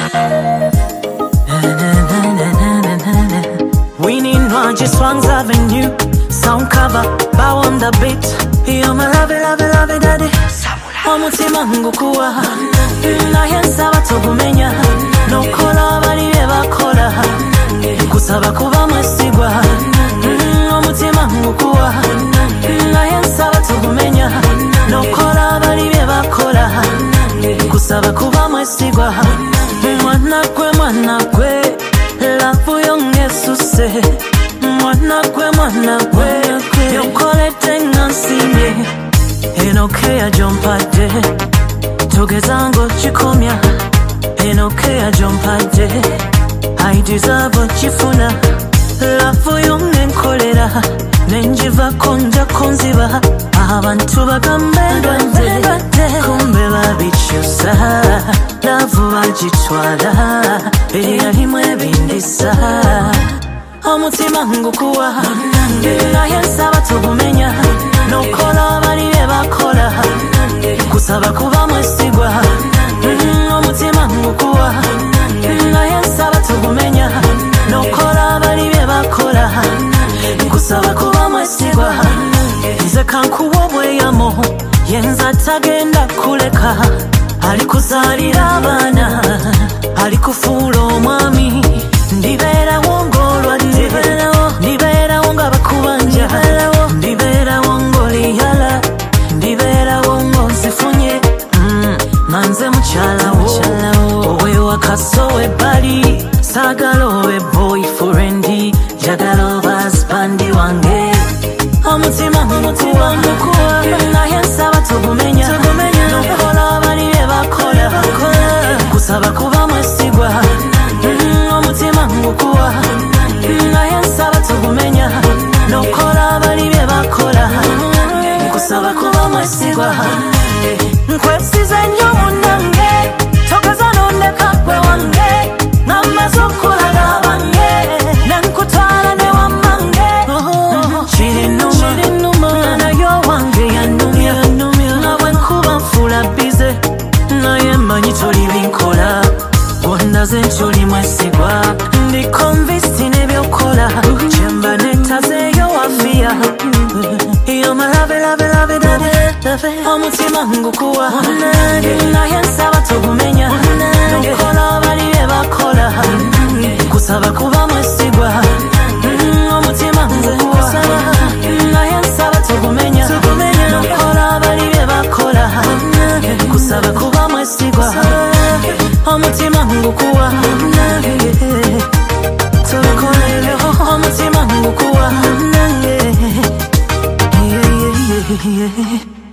Winnie Noir Swang's Avenue. Sound cover, bow on the beat. You're my love, daddy. Omutima ngukuwa naye nsaba togumenya nokola bali bye bakola kusaba kuba mwesigwa. Omutima ngukuwa naye nsaba togumenya nokola bali bye bakola kusaba kuba mwesigwa. Mwana gwe lafu yongesuse mwana gwe yokolete ngansime enokeya jompadde togeza ng'okikomya enokeya jompadde I deserve okifuna lafu yongenkolera nenjivako njako nziba abantu bagambe ndwadde kumbe babikyusa lavu bagitwala eyalimu ebindisa. Omutima ngukuwa naye nsaba togumenya nokola bali bye bakola kusaba kuba mwesigwa. Omutima ngukuwa naye nsaba togumenya nokola bali bye bakola kusaba kuba mwesigwa. Nze kankuwa obweyamo yenza tagenda kuleka alikuzaalira abaana alikufuula omwami ndibeerawo ng'olwadde ndibeerawo nga bakubanja ndibeerawo ng'oliyala ndibeerawo ng'ozifunye manze mukyalawo owe wakaso webbali saagala owe boyfriend njagala oba husbandi wange. Omutima ngukuwa naye nsaba togumenya nokola bali bye bakola kusaba kuba mwesigwa. Omutima ngukuwa naye nsaba togumenya nokola bali bye bakola kusaba kuba mwesigwa. Nkwesize nnyo munnange togeza nondeka gwe wange ng'amaze okulaga bange nankutwala ne wammange kirinuma naye owange yannumya nga bwe nkuba nfuula bize naye mmanyi toli binkola ondaze nti oli mwesigwa ndi convinced n'ebyokola kyemba netazeeyo wafiya. You're my love, daddy. Omutima ngukuwa naye nsaba togumenya nokola bali bye bakola kusaba kuba mwesigwa. Omutima ngukuwa naye nsaba togumenya nokola bali bye bakola kusaba kuba mwesigwa. Omutima ngukuwa tobikolero omutima ngukuwa yeah.